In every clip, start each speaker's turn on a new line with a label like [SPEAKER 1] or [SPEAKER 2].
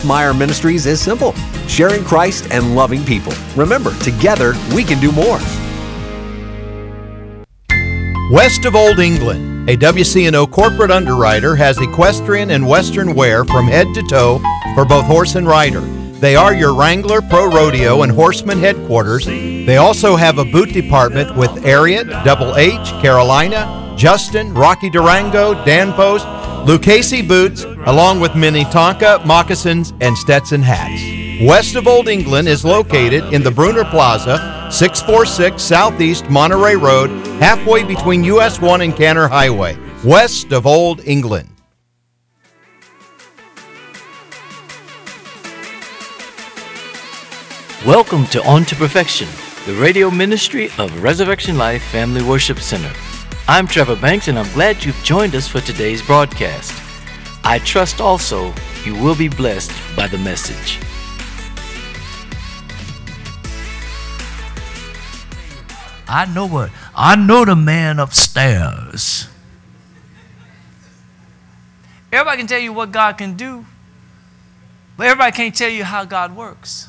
[SPEAKER 1] Meyer Ministries is simple: sharing Christ and loving people. Remember, together we can do more.
[SPEAKER 2] West of Old England, a WCNO corporate underwriter has equestrian and western wear from head to toe for both horse and rider. They are your Wrangler, Pro Rodeo, and Horseman headquarters. They also have a boot department with Ariat, Double H, Carolina, Justin, Rocky Durango, Danfoss, Lucchese boots, along with Minnetonka, moccasins, and Stetson hats. West of Old England is located in the Bruner Plaza, 646 Southeast Monterey Road, halfway between US 1 and Canner Highway. West of Old England.
[SPEAKER 3] Welcome to On to Perfection, the radio ministry of Resurrection Life Family Worship Center. I'm Trevor Banks, and I'm glad you've joined us for today's broadcast. I trust also you will be blessed by the message.
[SPEAKER 4] I know the man upstairs. Everybody can tell you what God can do, but everybody can't tell you how God works.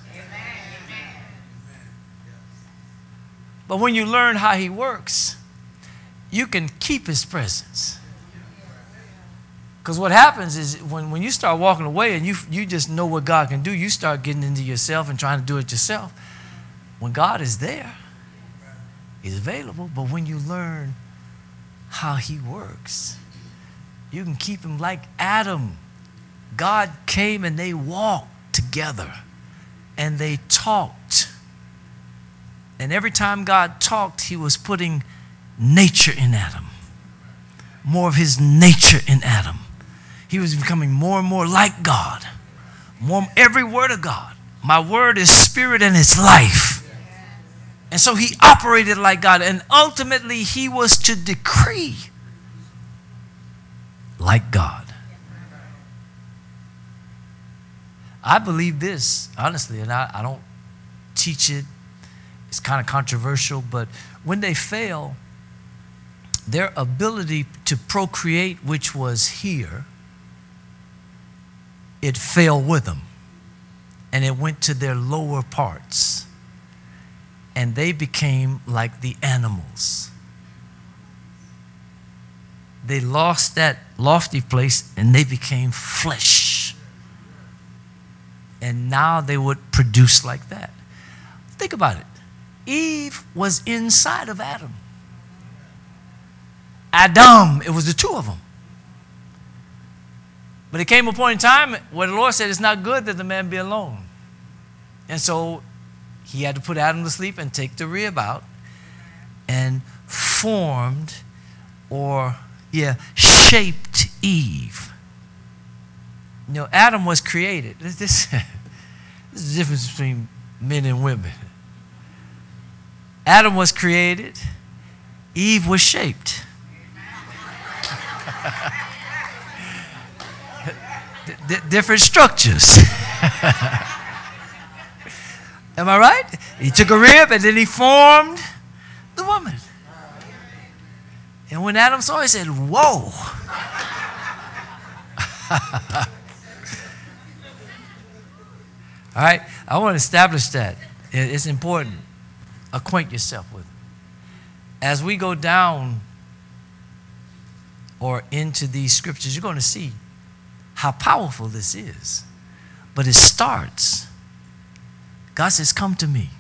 [SPEAKER 4] But when you learn how he works, you can keep his presence. Because what happens is when you start walking away and you just know what God can do, you start getting into yourself and trying to do it yourself. When God is there, he's available. But when you learn how he works, you can keep him like Adam. God came and they walked together and they talked. And every time God talked, he was putting nature in Adam. More of his nature in Adam. He was becoming more and more like God. Every word of God. My word is spirit and it's life. And so he operated like God. And ultimately he was to decree like God. I believe this, honestly, and I don't teach it. It's kind of controversial, but when they fail, their ability to procreate, which was here, it fell with them. And it went to their lower parts. And they became like the animals. They lost that lofty place and they became flesh. And now they would produce like that. Think about it. Eve was inside of Adam. Adam, it was the two of them. But it came a point in time where the Lord said it's not good that the man be alone. And so he had to put Adam to sleep and take the rib out and formed shaped Eve. You know, Adam was created. This is the difference between men and women. Adam was created. Eve was shaped. Different structures. Am I right? He took a rib and then he formed the woman. And when Adam saw it, he said, whoa. All right? I want to establish that. It's important. Acquaint yourself with it. As we go down or into these scriptures, you're going to see how powerful this is. But it starts. God says, come to me.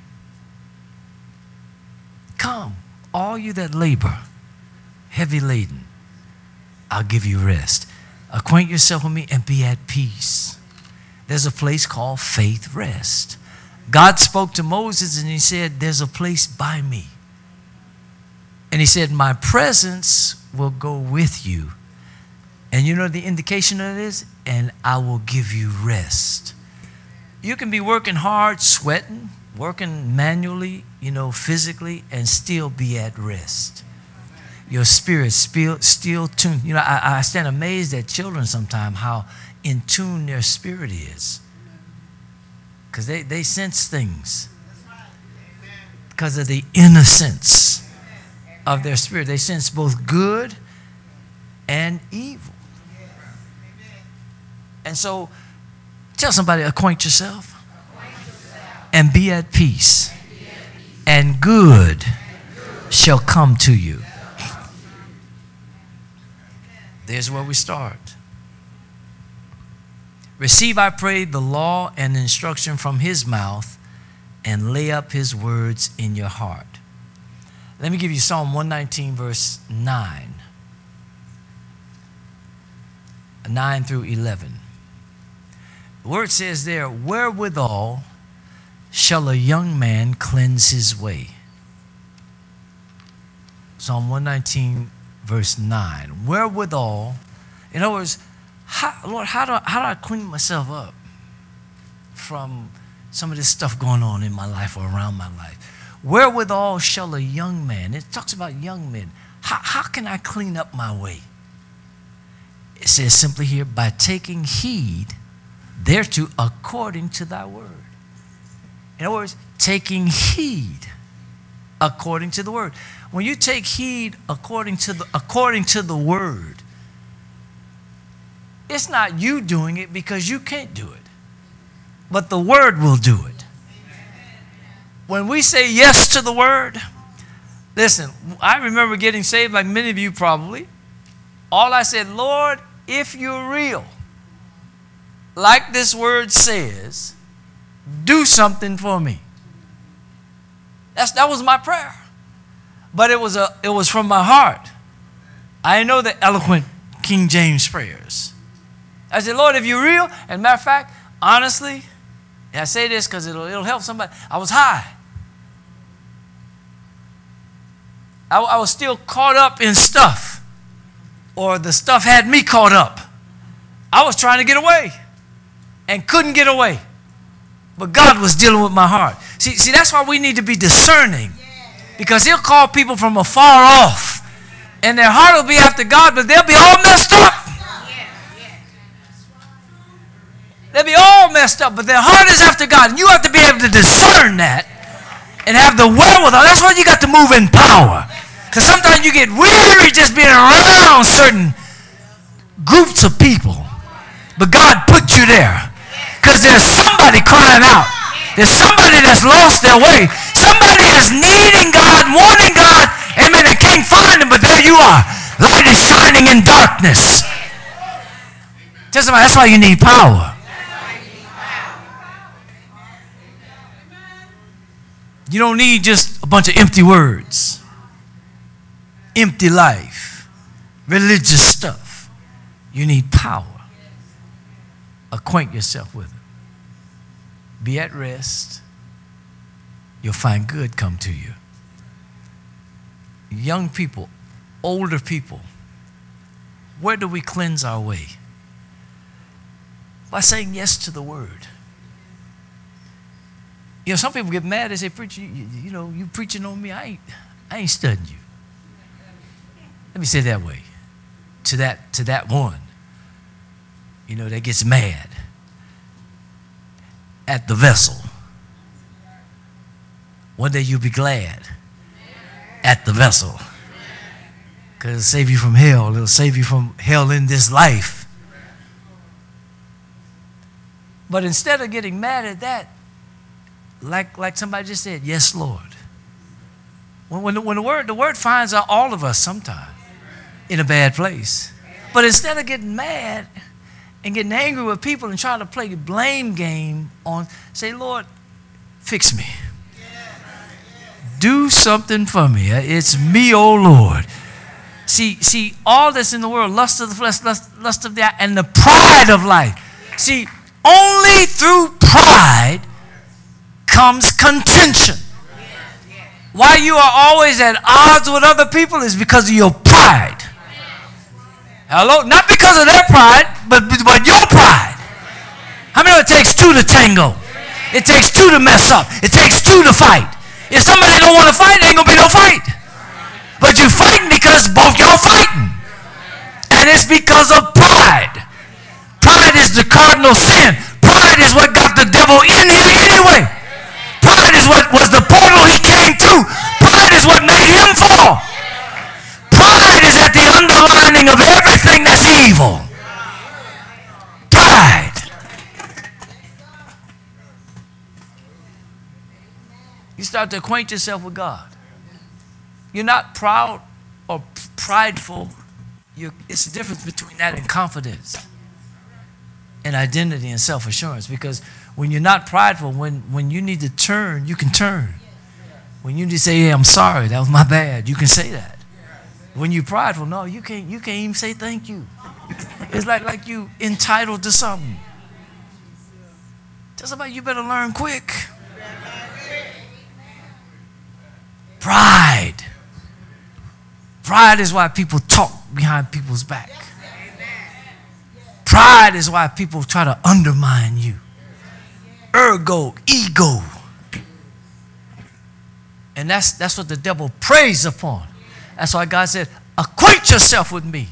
[SPEAKER 4] Come, all you that labor, heavy laden, I'll give you rest. Acquaint yourself with me and be at peace. There's a place called faith rest. God spoke to Moses and he said, there's a place by me. And he said, my presence will go with you. And you know the indication of it is? And I will give you rest. You can be working hard, sweating, working manually, physically, and still be at rest. Your spirit still tuned. I stand amazed at children sometimes how in tune their spirit is. Because they sense things. Because of the innocence of their spirit. They sense both good and evil. And so Tell somebody, acquaint yourself and be at peace, and good shall come to you. There's where we start. Receive, I pray, the law and instruction from his mouth, and lay up his words in your heart. Let me give you Psalm 119, verse 9. 9 through 11. The word says there, wherewithal shall a young man cleanse his way? Psalm 119, verse 9. Wherewithal, in other words, Lord, how do I clean myself up from some of this stuff going on in my life or around my life? Wherewithal shall a young man, it talks about young men. How can I clean up my way? It says simply here, by taking heed thereto according to thy word. In other words, taking heed according to the word. When you take heed according to the word, it's not you doing it because you can't do it, but the word will do it. When we say yes to the word, listen, I remember getting saved like many of you probably. All I said, Lord, if you're real, like this word says, do something for me. That was my prayer. But it was from my heart. I know the eloquent King James prayers. I said, Lord, if you're real, and matter of fact, honestly, and I say this because it'll help somebody, I was high. I was still caught up in stuff, or the stuff had me caught up. I was trying to get away and couldn't get away. But God was dealing with my heart. See, that's why we need to be discerning, because he'll call people from afar off, and their heart will be after God, but they'll be all messed up. They'll be all messed up, but their heart is after God. And you have to be able to discern that and have the wherewithal. That's why you got to move in power. Because sometimes you get weary just being around certain groups of people. But God put you there because there's somebody crying out. There's somebody that's lost their way. Somebody is needing God, wanting God. Amen. They can't find him, but there you are. Light is shining in darkness. Tell somebody, that's why you need power. You don't need just a bunch of empty words, empty life, religious stuff. You need power. Acquaint yourself with it. Be at rest. You'll find good come to you. Young people, older people, where do we cleanse our way? By saying yes to the word. You know, some people get mad. They say, preacher, you preaching on me. I ain't studying you. Let me say it that way. To that one, that gets mad at the vessel. One day you'll be glad at the vessel. Because it'll save you from hell. It'll save you from hell in this life. But instead of getting mad at that, like somebody just said, yes, Lord. When the word finds out all of us sometime in a bad place. But instead of getting mad and getting angry with people and trying to play the blame game say, Lord, fix me. Do something for me. It's me, oh Lord. See, all that's in the world, lust of the flesh, lust of the eye, and the pride of life. See, only through pride comes contention. Why you are always at odds with other people is because of your pride. Hello? Not because of their pride, but your pride. How many know it takes two to tango? It takes two to mess up. It takes two to fight. If somebody don't want to fight, there ain't going to be no fight. But you're fighting because both y'all fighting. And it's because of pride. Pride is the cardinal sin. Pride is what got the devil in here anyway. Pride is what was the portal he came through. Pride is what made him fall. Pride is at the underlining of everything that's evil. Pride. You start to acquaint yourself with God. You're not proud or prideful. It's the difference between that and confidence and identity and self-assurance. Because when you're not prideful, when you need to turn, you can turn. When you need to say, yeah, I'm sorry, that was my bad, you can say that. When you're prideful, no, you can't even say thank you. It's like you entitled to something. Tell somebody you better learn quick. Pride. Pride is why people talk behind people's back. Pride is why people try to undermine you. Ergo, ego. And that's what the devil preys upon. That's why God said, acquaint yourself with me.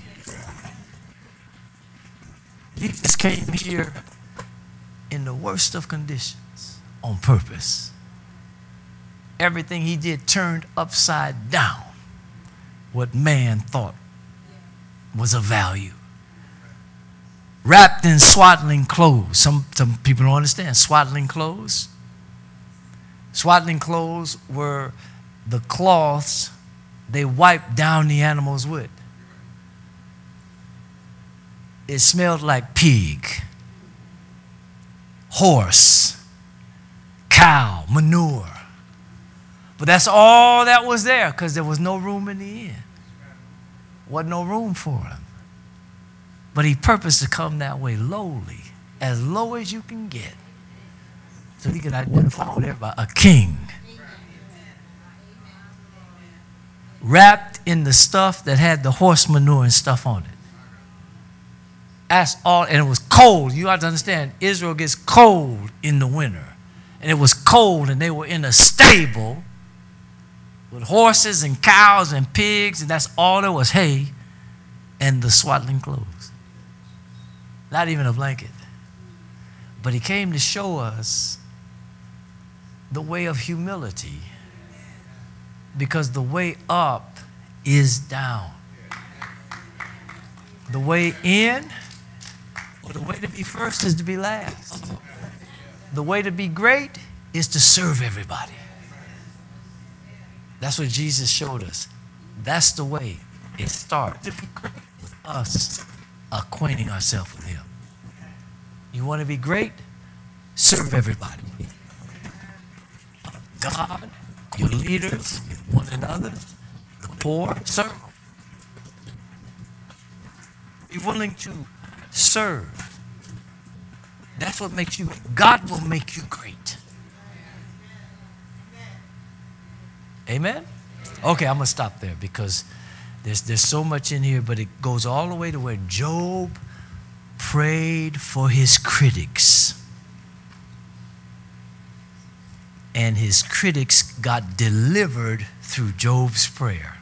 [SPEAKER 4] Jesus came here in the worst of conditions on purpose. Everything he did turned upside down what man thought was of value. Wrapped in swaddling clothes. Some people don't understand swaddling clothes. Swaddling clothes were the cloths they wiped down the animals with. It smelled like pig, horse, cow, manure. But that's all that was there because there was no room in the inn. Wasn't no room for him. But he purposed to come that way lowly, as low as you can get, so he could identify with everybody, a king. Wrapped in the stuff that had the horse manure and stuff on it. That's all, and it was cold. You have to understand, Israel gets cold in the winter. And it was cold, and they were in a stable with horses and cows and pigs, and that's all there was, hay and the swaddling clothes. Not even a blanket. But he came to show us the way of humility, because the way up is down. The way in, or the way to be first is to be last. The way to be great is to serve everybody. That's what Jesus showed us. That's the way it starts. With us acquainting ourselves with him. You want to be great? Serve everybody. God, your leaders, one another, the poor, serve them. Be willing to serve. That's what makes you, God will make you great. Amen? Okay, I'm going to stop there because there's so much in here, but it goes all the way to where Job prayed for his critics. And his critics got delivered through Job's prayer.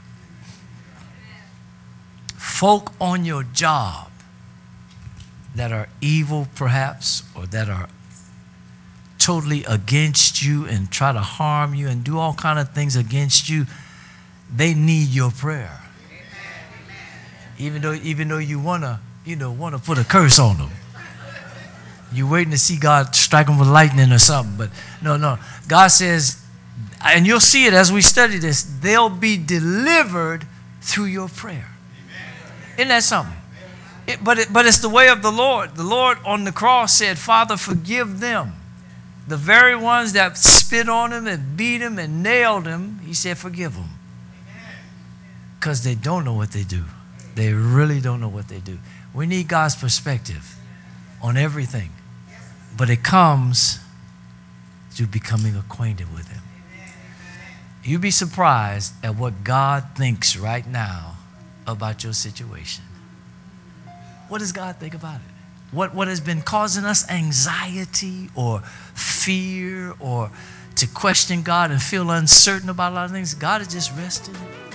[SPEAKER 4] Folk on your job that are evil perhaps, or that are totally against you and try to harm you and do all kind of things against you, they need your prayer. Even though you wanna put a curse on them. You're waiting to see God strike them with lightning or something, but no. God says, and you'll see it as we study this, they'll be delivered through your prayer. Isn't that something? But it's the way of the Lord. The Lord on the cross said, Father, forgive them. The very ones that spit on him and beat him and nailed him, he said, forgive them. Because they don't know what they do. They really don't know what they do. We need God's perspective on everything. But it comes through becoming acquainted with him. You'd be surprised at what God thinks right now about your situation. What does God think about it? What has been causing us anxiety or fear or to question God and feel uncertain about a lot of things? God is just resting.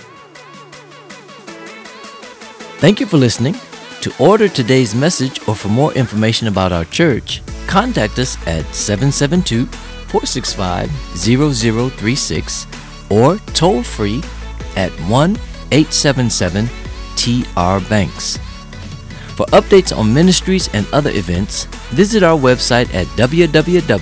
[SPEAKER 3] Thank you for listening. To order today's message or for more information about our church, contact us at 772-465-0036 or toll free at 1-877-TR-BANKS. For updates on ministries and other events, visit our website at www.trbbanks.org.